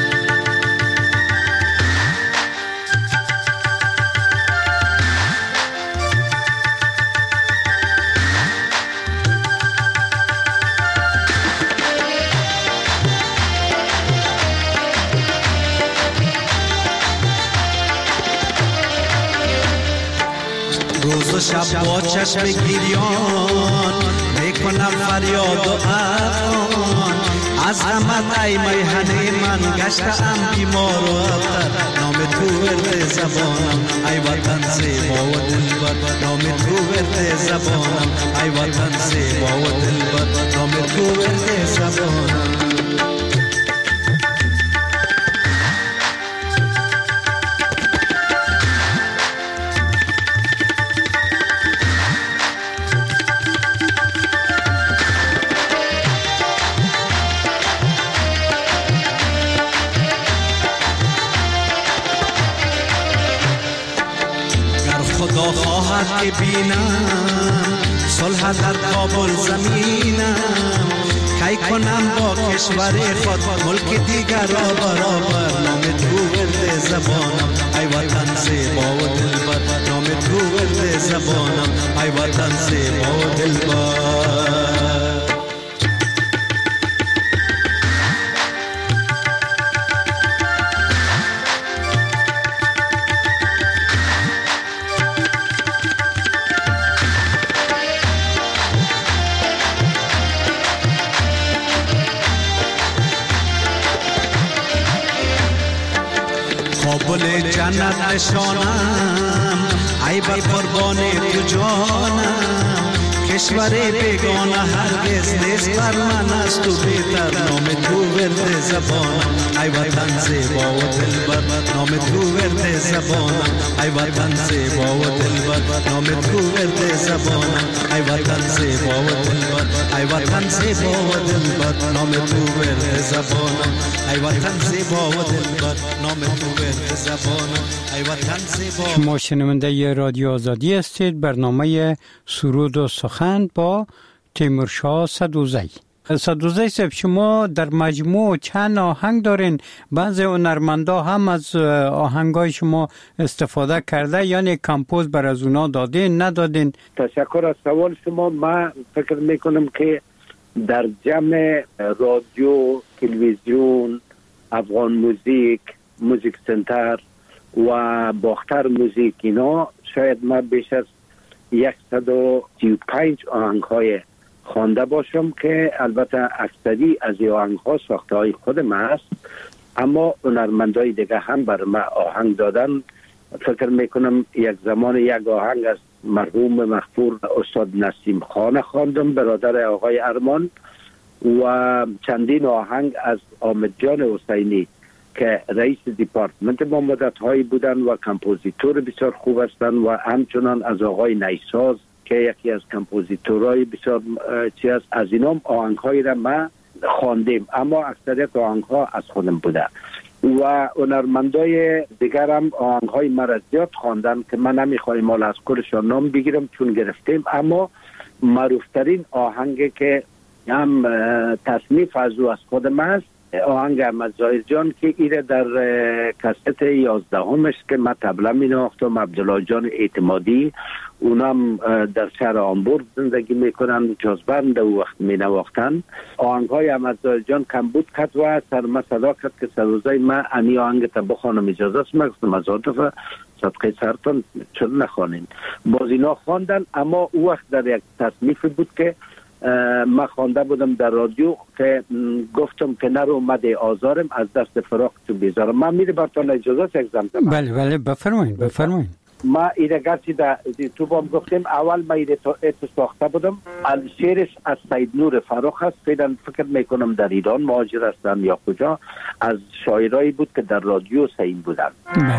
S4: روز و شب با چشم گریان میکنم فریاد و افغان، از غمت ای میهنه من گشتم بیمار و ابتر. نام تو ورد زبانم ای وطن زیبا و دلبر، نام تو ورد زبانم ای وطن زیبا و دلبر، نام تو ورد زبانم. خدا خواهد که بینم صلح در کابل زمینم، کی کنم با کشور خود ملک دیگر را برابر. نام تو ورد زبانم ای وطن زیبا و دلبر، نام تو ورد زبانم ای وطن زیبا و دلبر. کابل جنت نشانم ای بر قربان تو جانم، کشور بیگانه هرگز نیست بر من از تو بهتر. نام تو ورد زبانم ای وطن زیبا و دلبر، نام تو ورد زبانم ای وطن زیبا و دلبر، نام تو ورد زبانم ای وطن زیبا و دلبر، ای وطن زیبا و دلبر، نام تو ورد زبانم ای وطن زیبا و دلبر، نام تو ورد زبانم ای وطن زیبا.
S2: شما شنونده رادیو آزادی هستید. برنامه سرود و سخن با تیمورشاه سدوزی. سدوزی صاحب، شما در مجموع چند آهنگ دارین؟ بعضی هنرمندا هم از آهنگای شما استفاده کرده، یعنی کمپوز بر از اونا دادین ندادین؟
S3: تشکر از سوال شما. من فکر میکنم که در جمع رادیو، تلویزیون، افغان موزیک، موزیک سنتر و باختر موزیک اینا شاید من بیش از صد و سی و پنج آهنگ های خوانده باشم که البته اکثری از این آهنگ ها ساخته های خودم است، اما هنرمندای دیگه هم بر ما آهنگ دادن. فکر میکنم یک زمان یک آهنگ از مرحوم مغفور استاد نسیم خان خواندم، برادر آقای ارمان، و چندین آهنگ از آمد جان حسینی که رئیس دیپارتمنت ما مدت هایی بودن و کمپوزیتور بسیار خوب هستند، و همچنان از آقای نیساز که یکی از کمپوزیتورهای بسیار چیز از اینام آهنگ هایی را ما خواندیم، اما اکثریت آهنگ ها از خودم بوده و هنرمندای دیگر هم آهنگ های مرا زیاد خواندن که من نمیخوایم مال از کلشان نام بگیرم چون گرفتیم، اما معروفترین آهنگ که هم تصنیف از او از خودم است آهنگ احمد ظاهر جان که ایره در کست یازدهمش که من طبلا می نواختم، عبدالله جان اعتمادی اونم در شهر آمبورگ زندگی میکنن، جازبند او وقت می نواختن. آهنگ های احمد ظاهر جان کم بود کد و سرما صدا کد که سروزای من انی آهنگ تا بخوانم اجازه است مگستم از آتفه صدقه سرطان چون نخوانین. باز اینا خواندن، اما او وقت در یک تصنیف بود که ما خوانده بودم در رادیو که گفتم که نرو مده آزارم از دست فراق تو بیزارم. من میره برتان اجازه یک زمزمه.
S2: بله بله بفرمایید بفرمایید.
S3: ما ایره گرچی در تو بام گفتیم اول ما ایره اتو ساخته بودم، شعرش از سید نور فراق هست، فیدن فکر میکنم در ایران مهاجر هستن یا کجا، از شاعرایی بود که در رادیو سین بودن.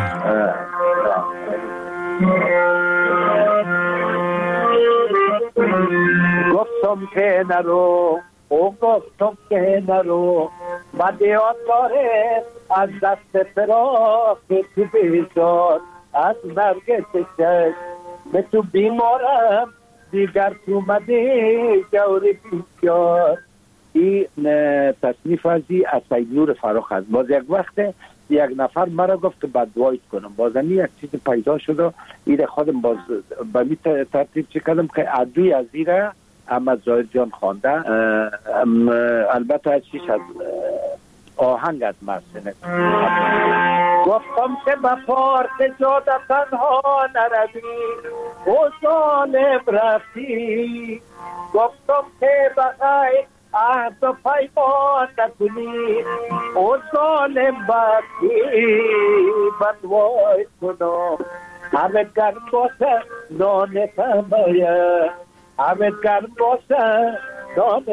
S3: گفتم که نرو او گفتم که نرو مده آزاره از دست فراق تو بیزار، از مرگ چشم به تو بیمارم دیگر تو مده جوری بیشار. این تصنیف ازی از سید نور فراق هست. باز یک وقت یک نفر مرا گفت که بدوایت کنم، بازمی یک چیز پیدا شد و این خودم باز به می ترتیب چه کردم که عدوی از این احمد ظاهر جان خوانده، البته از چیش از آهنگ از مرسنه. گفتم که به پارت جاده تنها نروی او ظالم رفتی، گفتم که بخیر عهد و پیمان نکنی او ظالم بخی بدوای کنم. همه گرم باشه نان تمایه، همه گرم باشه نان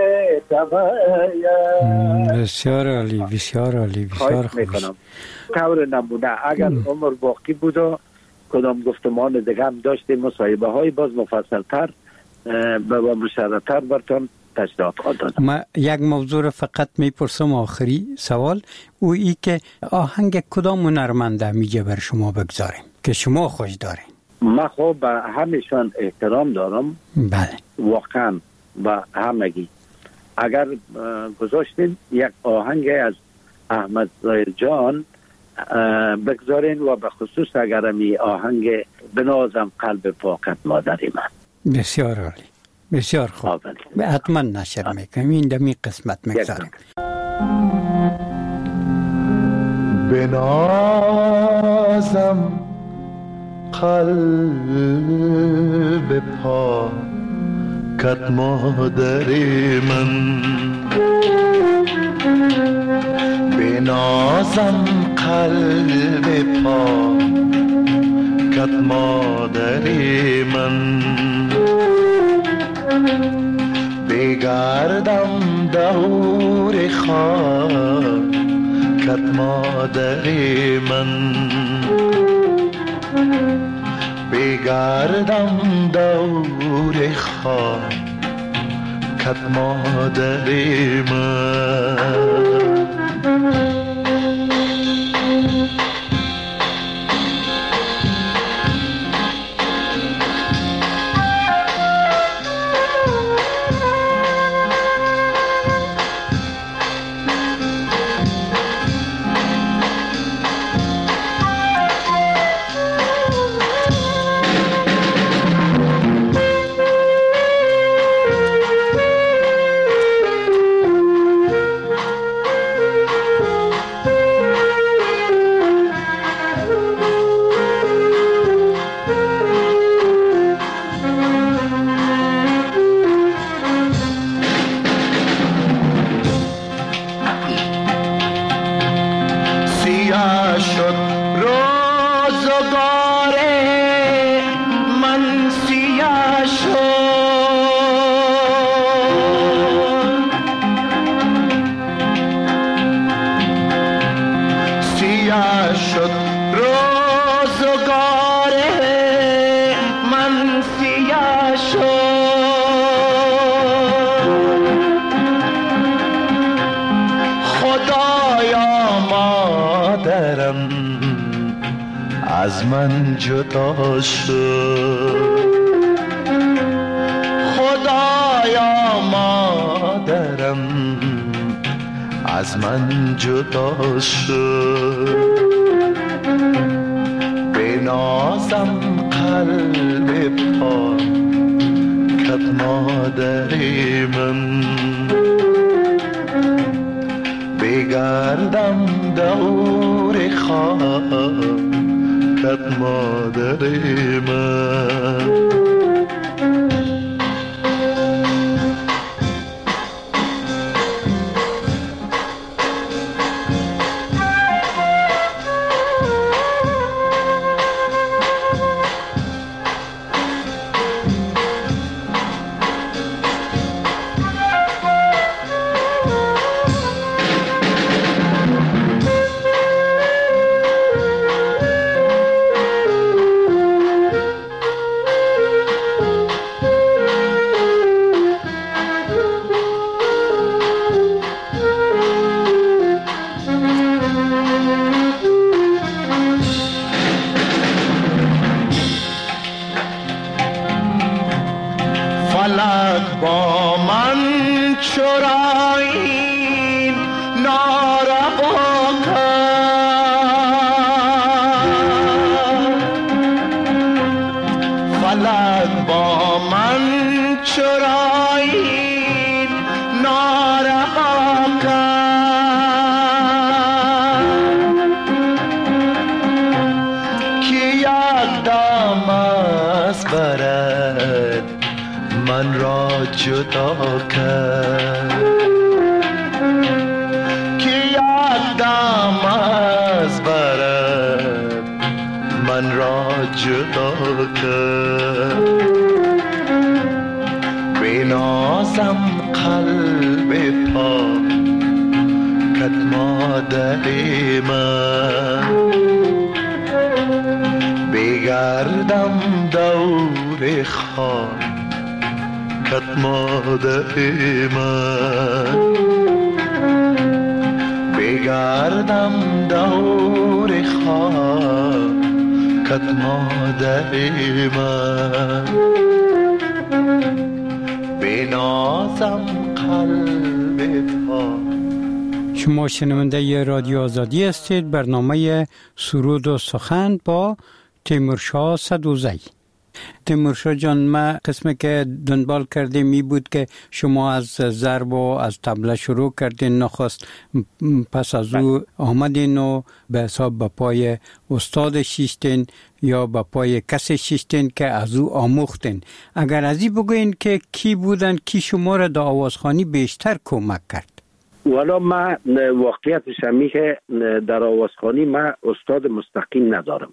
S3: تمایه.
S2: بسیار عالی بسیار عالی بسیار خوب.
S3: طور نمونه اگر عمر باقی بود و کدام گفتمان دیگه هم داشتیم مصاحبه های باز مفصل تر و مشرح تر برتون تشریحات دادم.
S2: ما یک موضوع رو فقط میپرسم، آخری سوال، او ای که آهنگ کدام هنرمنده میگه بر شما بگذاریم که شما خوش دارین؟
S3: من خب به همشان احترام دارم.
S2: بله
S3: واقعا به همگی. اگر گذاشتین یک آهنگ از احمد ظاهر جان بگذارین و به خصوص اگر می آهنگ بنازم قلب پاکت مادری من.
S2: بسیار عالی بسیار خوب. حتما نشر میکنم این دمی قسمت میگذاریم.
S5: بنازم قلب پاکت مادری من، بنازم قلب پاکت مادری من، بگردم دور خاکت مادری من، بگردم دور خاکت مادری من. خدایا مادرم از من جدا شد، خدایا مادرم از من جدا شد. بنازم قلب پاکت مادر من، بگردم دور خاکت مادر من. فلک با من چرایی ناروا کرد، فلک با من چرایی ناروا کرد، که یک دم از برد من را جدا کرد، که یک دم از برد من را جدا کرد. بنازم قلب پاکت مادر من، بگردم دور خاک کت مادر من، بگردم دور خاکت مادر من، بنازم قلب پاک.
S2: شما شنونده ی رادیو آزادی هستید. برنامه سرود و سخن با تیمورشاه سدوزی. تیمورشاه جان، ما قسمی که دنبال کردیم می بود که شما از ضرب و از طبله شروع کردین، نخست پس از او آمدین و به حساب به پای استاد شیشتین یا به پای کسی شیشتین که از او آموختین. اگر از این بگوین که کی بودن، کی شما را در آوازخوانی بیشتر کمک کرد؟
S3: والا ما واقعیتش همی که در آوازخوانی ما استاد مستقیم ندارم،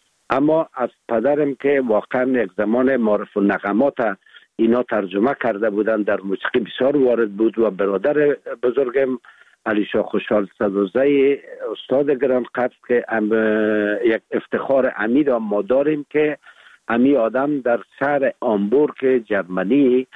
S3: اما از پدرم که واقعا یک زمان معرف النغمات اینا ترجمه کرده بودن، در موسیقی بسیار وارد بود، و برادر بزرگم علی شاه خوشحال سدوزی استاد گران قدر که یک افتخار عمید ما داریم که امی آدم در شهر آمبورگ جرمنی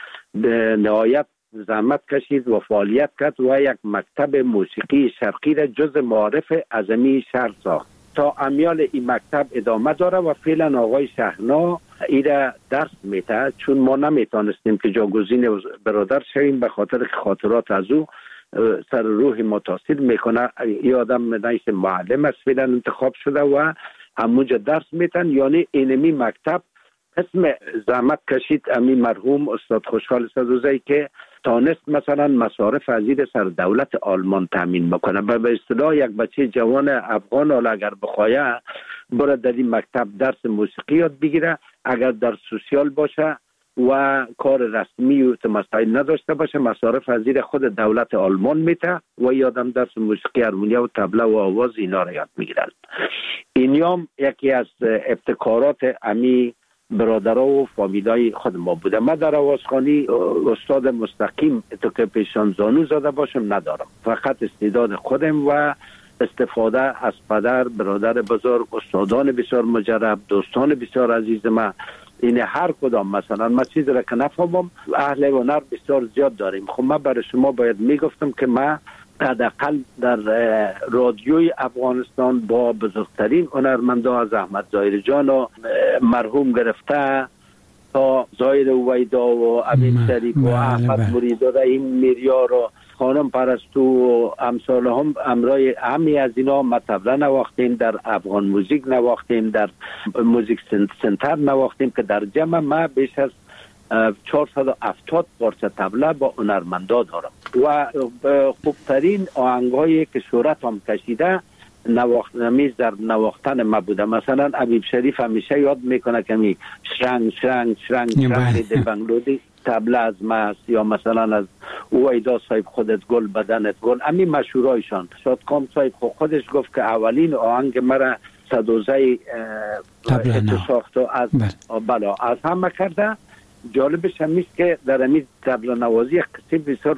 S3: نهایت زحمت کشید و فعالیت کرد و یک مکتب موسیقی شرقی را جز معارف اعظمی شهر ساخت. تا امیال این مکتب ادامه داره و فعلا آقای شهنا ایره درس میده، چون ما نمیتونستیم که جاگزین برادر شویم به خاطر خاطرات از او سر روح متاثر میکنه. این آدم نیست معلم است، فعلا انتخاب شده و همونجا درس میتن. یعنی اینمی مکتب اسم زحمت کشید امی مرحوم استاد خوشحال سدوزی که تانست مثلا مصارف ازیر سر دولت آلمان تامین بکنه. به اصطلاح یک بچه جوان افغان حالا اگر بخواه بره در این مکتب درس موسیقی یاد بگیره، اگر در سوسیال باشه و کار رسمی و مسائل نداشته باشه، مصارف ازیر خود دولت آلمان میته و یادم درس موسیقی هارمونیا و طبله و آواز اینا رو یاد میگیرن. اینیام یکی از ابتکارات امی برادرها و فامیلای خود ما بوده. من در آوازخوانی استاد مستقیم تو که پیشان زانو زده باشم ندارم، فقط استعداد خودم و استفاده از پدر، برادر بزرگ، استادان بسیار مجرب، دوستان بسیار عزیز ما این هر کدام مثلا من چیزی را که نفهمم اهل هنر بسیار زیاد داریم. خب من برای شما باید میگفتم که من حداقل در رادیوی افغانستان با بزرگترین هنرمندا از احمد ظاهری جان و مرحوم گرفته تا ظاهر اویدا و امین شریف و احمد مرید و رحیم میریار و خانم پرستو و امثال هم امرای همی از اینا ما طبله نواختیم، در افغان موزیک نواختیم، در موزیک سنتر نواختیم که در جمع ما بیش از چهارصد و هفتاد پارچه طبله با هنرمندا دارم و خوبترین آهنگایی که شهرت هم کشیده نواخت نمیز در نواختن ما بوده. مثلا حبیب شریف همیشه یاد میکنه که می شرنگ شرنگ شرنگ شرنگ ده بنگلودی طبله از ما، یا مثلا از اویدا صاحب خودت گل بدنت گل، امی مشهورایشان. شادکام صاحب خودش گفت که اولین آهنگ مرا صدوزه اتساخت و از بلا از همه کرده. جالبش همیست که در امی طبله نوازی قصه بسیار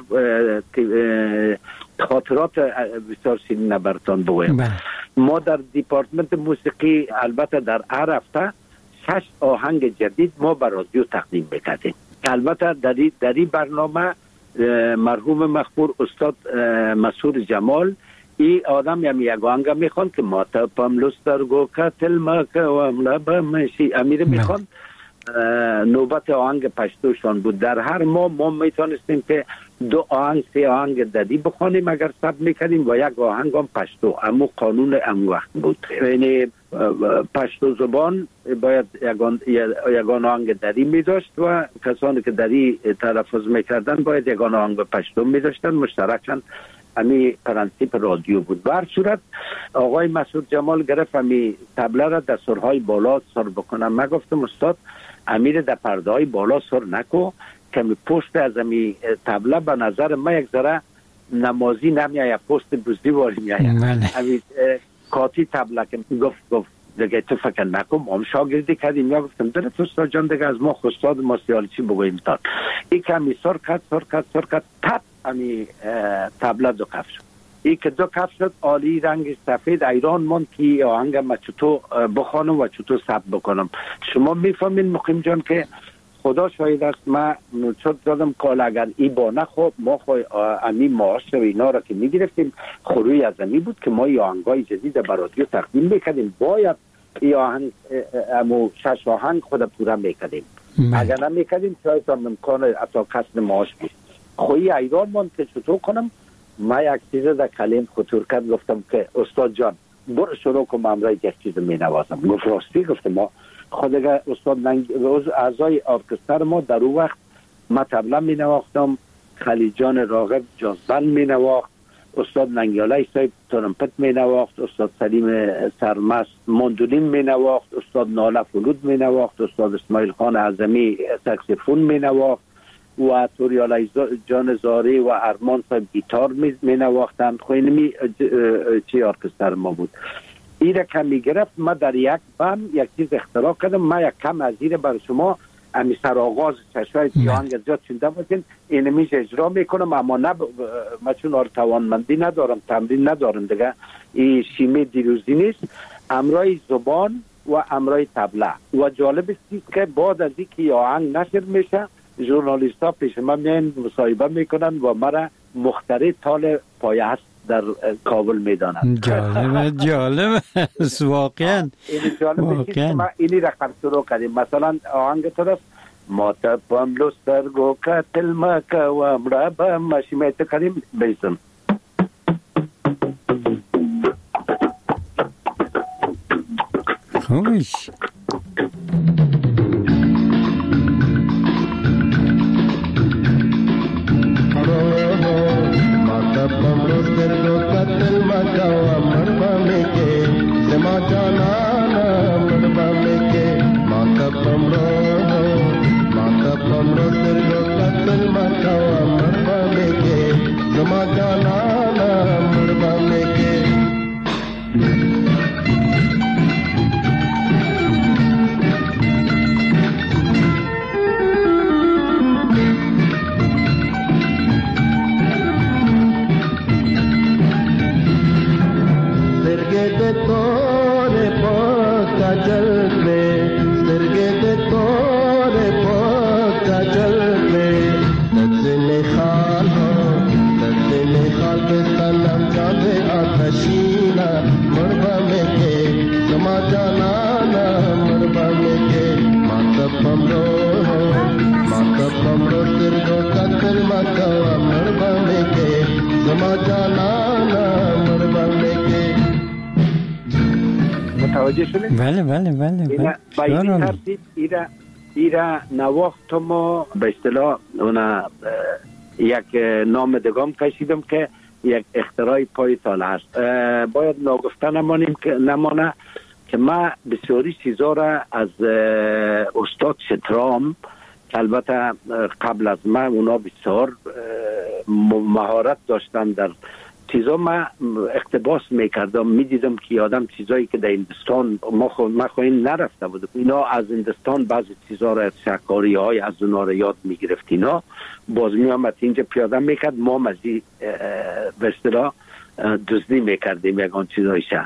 S3: خاطرات بسیار شیرین براتون بگویم. ما در دیپارتمنت موسیقی البته در هر هفته شش آهنگ جدید ما بر رادیو تقدیم میکردیم. البته در این برنامه مرحوم مغفور استاد مسعود جمال این آدم هم یک آهنگ میخوان که ما تا پملوسترگو کتل ما که و املابا مشی امیر میخوان. نوبت آهنگ پشتوشان بود. در هر ماه ما میتونستیم که دو آهنگ سه آهنگ ددی بخوانیم اگر سب میکردیم و یک آهنگ هم پشتو. امو قانون امو وقت بود، یعنی پشتو زبان باید یگان یگان آهنگ ددی میداشت و کسانی که ددی تلفظ میکردن باید یگان آهنگ پشتو میداشتن. مشترکاً امی پرنسیپ رادیو بود. بر صورت آقای مسعود جمال گرفت امی طبله را در سرهای بالا سر بکنم. من گفتم استاد امیر در پرده های بالا سر نکو که پشت از امی طبله به نظر من یک ذره نمازی نمیایه، پشت بزدی واری میایه. امی کاتی طبله که گفت گفت دیگه تو فکر نکن هم شاگردی کردیم. یا گفتم درست استاد جان دیگه از ما خستاد ما سیال چی بگویم تان ای که امی سر کت سر کت سر کت تپ امی طبله دو کف شد. ای که دو کف شد عالی رنگ سفید ایران من که آهنگ ما چطور بخوانم و چطور ثبت بکنم. شما میفهمین مقیم جان که خدا شاید است ما چطور دادم کال اگر ای با نخواب ما خواه امی معاش و اینا را که میگرفتیم خروی از امی بود که ما ای آهنگای جدید برادیو تقدیم میکردیم. باید ای آهنگ امو شش آهنگ خود پورا میکردیم. اگر نمیکردیم شاید هم امکان اتا کسن معاش بود. خویی ایران من که چطور کنم ما یک چیز در کلیم خطور کرد. گفتم که استاد جان برو شروع کنم امرای یک چیز می نوازم. گفت راستی؟ گفتم ما خود استاد اعضای ارکستر ما در اون وقت ما طبله می نواختم، خلیجان راغب جازبند می نواخت، استاد ننگیالای صاحب ترمپت می نواخت، استاد سلیم سرمست ماندولین می نواخت، استاد ناله فلود می نواخت، استاد اسماعیل خان اعظمی ساکسیفون می نواخت و توریالای جان زاری و ارمان صاحب گیتار می نواختند. خو اینمی چی ارکستر ما بود. این را که می گرفت ما در یک بم یک چیز اختراع کردم. ما یک کم از این برای شما امی سر آغاز چشای آهنگ زیاد چنده بودین اینمیش اجرا میکنم، اما نه ما چون آر توانمندی ندارم، تمرین ندارم دیگه. این شیمه دیروزی نیست، امرای زبان و امرای طبله. و جالب است که بعد از اینکه آهنگ نشر میشه ژورنالیست ها پیش من میان مصاحبه میکنن و مرا مخترع تال پایه هست در کابل میدانند.
S2: جالبه جالبه واقعا.
S3: این جالبه که ما اینی رقم شروع کردیم. مثلا آهنگ طرف ما تپم لسترگو کتل مکه و امرابا ماشیمیت کردیم بیسم
S2: خوش.
S6: रोटर को टक्कर मकावा मर बने के जमा जाना मर बने के.
S3: متوجه شدید؟
S2: بله بله بله بله.
S3: با این ترتیب ایرا ایرا نواخت ما به اصطلاح اون یک نام دگام کشیدم که یک اختراع پای سال هست. باید ناگفته نمانیم که نمانه که ما بسیاری چیزا را از استاد شترام که البته قبل از ما اونا بسیار مهارت داشتن در چیزا، ما اقتباس میکردم، میدیدم که آدم چیزایی که در هندوستان ما خو ما خو این نرفته بود، اینا از هندوستان بعضی چیزا را شکاری های از اونا را یاد میگرفت، اینا باز میامد اینجا پیاده میکرد، ما مزی به اصطلاح دزدی میکردیم یکان چیزایشه،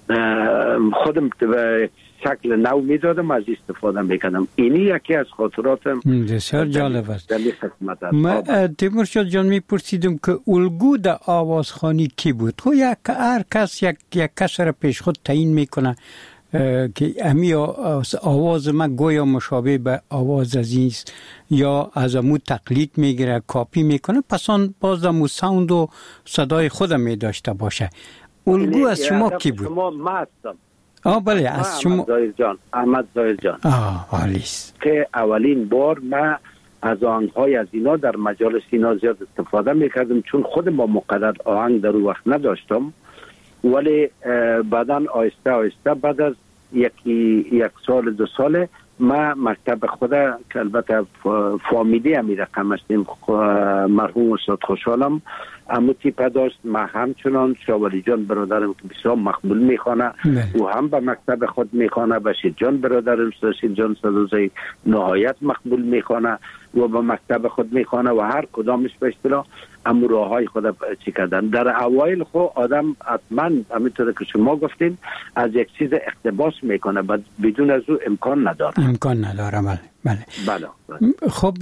S3: خودم به شکل نو میدادم از استفاده میکردم. اینی یکی از خاطراتم
S2: بسیار جالب است. ما تیمورشاه جان میپرسیدم که الگو در آوازخوانی کی بود؟ خب یک هر کس یک یک کس را پیش خود تعیین میکنه که امی آواز ما گویا مشابه به آواز عزیز یا از امو تقلید میگیره، کاپی میکنه، پس آن باز امو ساوند و صدای خود میداشته باشه. الگو از شما کی بود؟
S3: شما ما هستم.
S2: آه بله از شما.
S3: احمد ظاهر جان احمد ظاهر جان
S2: آه عالیست
S3: که اولین بار ما از آهنگ‌های از اینا در مجالس اینا زیاد استفاده میکردم، چون خود ما مقدر آهنگ در اون وقت نداشتم، ولی بعداً آهسته آهسته بعد از یکی یک سال دو سال ما مکتب خود که البته فامیلی امی رقم هستیم مرحوم استاد خوشحالم امو تیپه داشت، ما همچنان شاولی جان برادرم که بسیار مقبول میخوانه و هم به مکتب خود میخوانه، بشیر جان برادرم بشیر جان صدوزی نهایت مقبول میخوانه و به مکتب خود میخوانه و هر کدامش به اصطلاح امو راه های خود چی کردن. در اوایل خو آدم حتما همینطور که شما گفتین از یک چیز اقتباس میکنه، بعد بدون از او امکان نداره
S2: امکان نداره بله بله.
S3: بله, بله.
S2: خب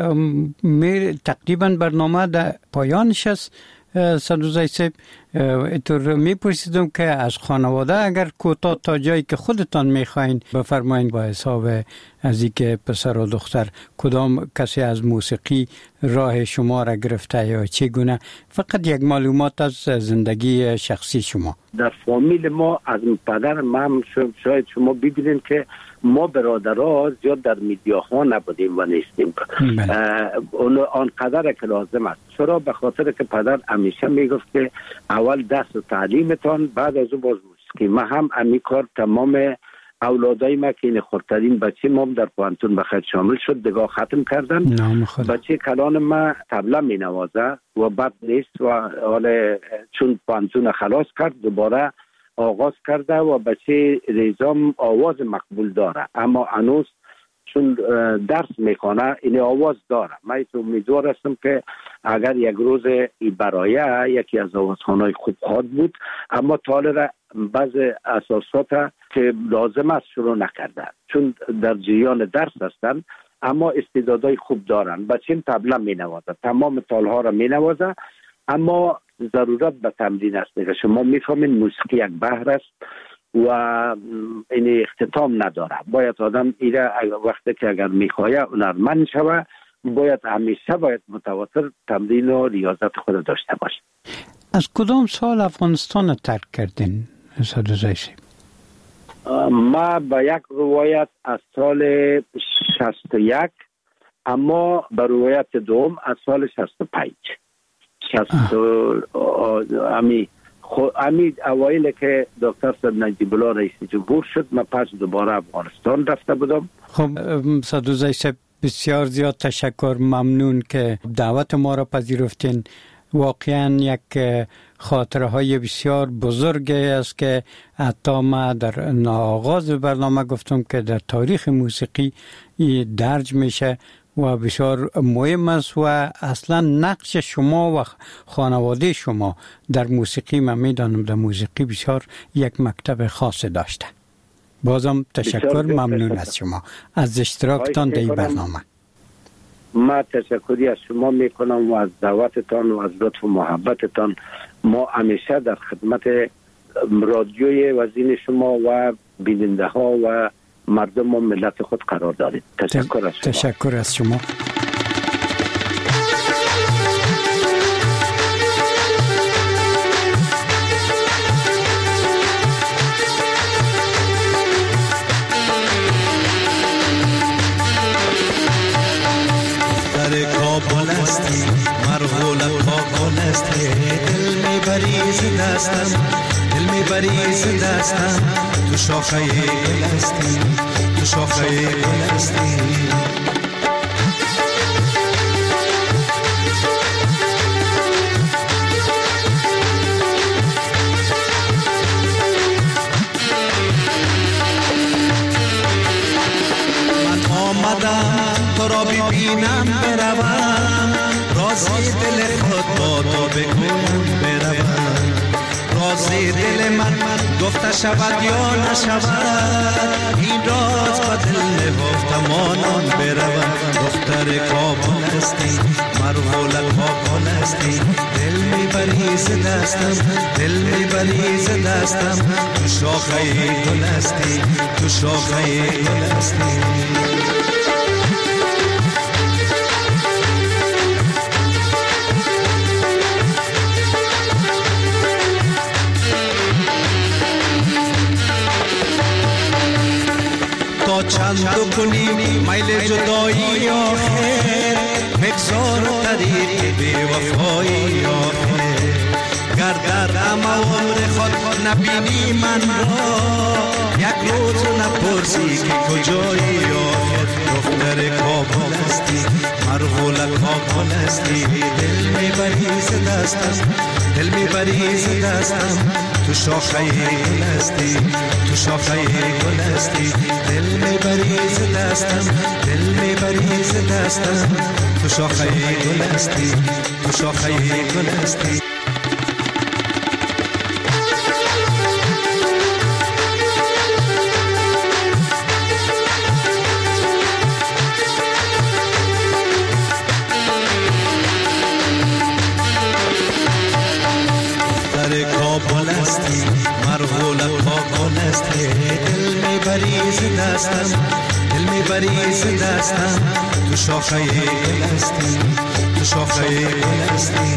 S2: می تقریبا برنامه در پایانش است. صدوزی صاحب اینطور میپرسیدم که از خانواده اگر کوتاه تا جایی که خودتان میخواین بفرمایین، با حساب از اینکه پسر و دختر کدام کسی از موسیقی راه شما را گرفته یا چگونه، فقط یک معلومات از زندگی شخصی شما.
S3: در فامیل ما از پدر من شاید شما ببینین که ما برادرها زیاد در میدیاها نبودیم و نیستیم، آنقدر که لازم است. چرا؟ به خاطر که پدر همیشه میگفت که اول دست تعلیمتان بعد از او باز موسیقی. ما هم امی کار تمام اولادای ما که این خردترین بچه ما در پوانتون بخیر شامل شد، دگاه ختم کردن. بچه کلان ما طبله می نوازه و بد نیست و حال چون پوانتون خلاص کرد دوباره آغاز کرده و بچه ریزام آواز مقبول داره، اما هنوز چون درس میکنه این آواز داره. من امیدوار هستم که اگر یک روز این برایه یکی از آوازخوانای خوب خواهد بود، اما طالب بعض اساسات که لازم است شروع نکرده چون در جریان درس هستن، اما استعدادهای خوب دارن. بچه طبله می نوازه، تمام تالها را می نوازه، اما ضرورت به تمرین است که شما میفهمین موسیقی یک بحر است و این اختتام نداره. باید آدم ایره وقتی که اگر میخواه هنرمند شوه باید همیشه باید متواتر تمرین و ریاضت خود داشته باشه.
S2: از کدام سال افغانستان ترک کردین صدوزی صاحب؟
S3: ما با یک روایت از سال شصت و یک، اما با روایت دوم از سال شصت و پنج. شصت امی امی اوایل که دکتر صد نجیب الله رئیس جمهور شد ما پس دوباره افغانستان رفته بودم.
S2: خب صدوزی صاحب بسیار زیاد تشکر، ممنون که دعوت ما را پذیرفتین. واقعا یک خاطره های بسیار بزرگی است که حتی ما در آغاز برنامه گفتم که در تاریخ موسیقی درج میشه و بسیار مهم است و اصلا نقش شما و خانواده شما در موسیقی، من میدانم در موسیقی بسیار یک مکتب خاص داشته. بازم تشکر، ممنون از شما از اشتراکتان در این برنامه.
S3: ما تشکری از شما میکنم و از دعوتتان و از لطف و محبتتان. ما همیشه در خدمت رادیوی وزین شما و بیننده ها و مردم و ملت خود قرار دارید. تشکر از شما.
S2: تشکر از شما.
S4: کابل استی مرغولت کابل استی دل میبری ز دستم دل میبری ز دستم تو شاخه گل استی تو شاخه گل استی تو را ببینم بروم رازی دل خود با تو بگویم بروم رازی دل من گفته شود یا نشود این راز با دل نهفته مانان بروم دختر کابل استی مرغولت کابل استی دل میبری ز دستم دل میبری ز دستم تو شاخه گل استی تو شاخه گل استی چند کنی میل جدایی آخر بگذار طریق بی وفایی آخر گر در عمر خود نبینی من را یک روز نپرسی که کجایی آخر دختر کابل استی مرغولت کابل استی دل میبری ز دستم دل میبری ز دستم تو شاخه گل استی تو شاخه گل استی دل میبری ز دستم دل میبری ز دستم تو شاخه گل استی تو شاخه گل استی کابل استی مرغولت کابل استی دل میبری ز دستم دل میبری ز دستم تو شاخه گل استی تو شاخه گل استی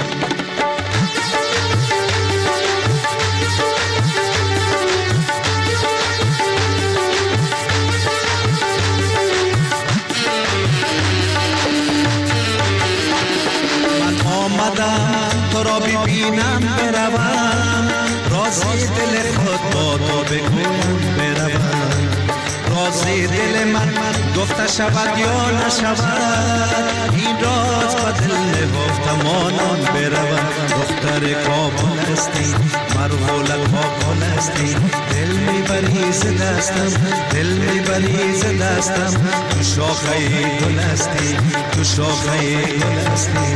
S4: تو را ببینم بروم رازی دل خود با تو بگویم بروم رازی دل من گفته شود یا نشود این راز با دل نهفته مانان بروم دختر کابل استی مرغولت کابل استی دل میبری ز دستم دل میبری ز دستم تو شاخه گل استی تو شاخه گل استی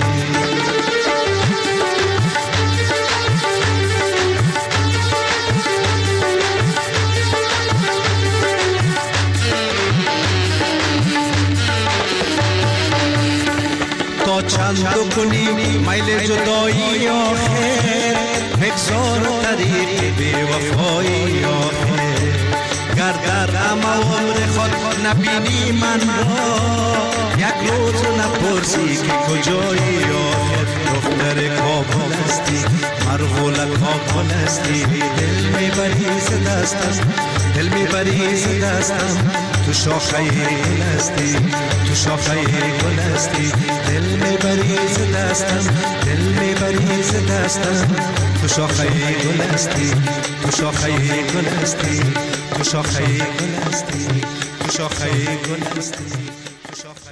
S4: چند کنی میل جدایی آخر بگذار طریق بی وفایی آخر گر در عمر خود نبینی من را یک روز نپرسی که کجایی آخر دختر کابل استی مرغولت کابل استی دل میبری ز دستم دل میبری ز دستم تو شاخه گل استی تو شاخه گل استی دل میبری ز دستم دل میبری ز دستم تو شاخه گل استی تو شاخه گل استی تو شاخه گل استی تو شاخه گل استی تو شاخه